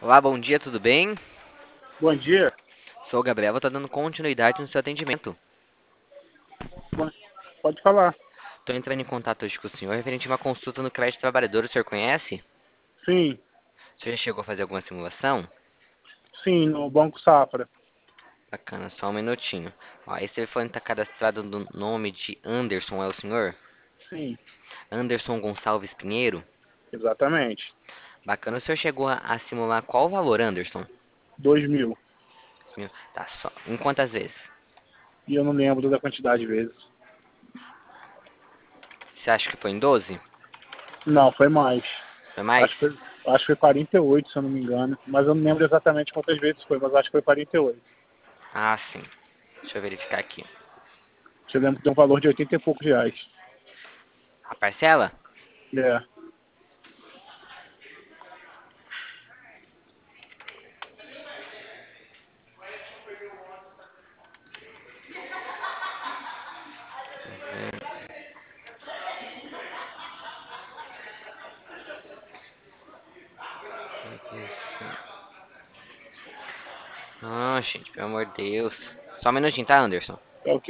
Olá, bom dia, tudo bem? Bom dia. Sou o Gabriel, vou estar dando continuidade no seu atendimento. Bom- Pode falar. Estou entrando em contato hoje com o senhor referente a uma consulta no crédito trabalhador. O senhor conhece? Sim, O senhor já chegou a fazer alguma simulação? sim, no Banco Safra. Bacana, só um minutinho. Ó, esse telefone está cadastrado no nome de Anderson, é o senhor? Sim, Anderson Gonçalves Pinheiro? exatamente. Bacana, o senhor chegou a simular qual o valor, Anderson? 2.000. Tá, só. Em quantas vezes? E eu não lembro da quantidade de vezes. Você acha que foi em 12? Não, foi mais. Foi mais? Acho que foi, acho que foi 48, se eu não me engano. Mas eu não lembro exatamente quantas vezes foi, mas acho que foi 48. Ah, sim. Deixa eu verificar aqui. Eu lembro que deu um valor de 80 e poucos reais. A parcela? É, Ah, gente, pelo amor de Deus. Só um minutinho, tá, Anderson? ok.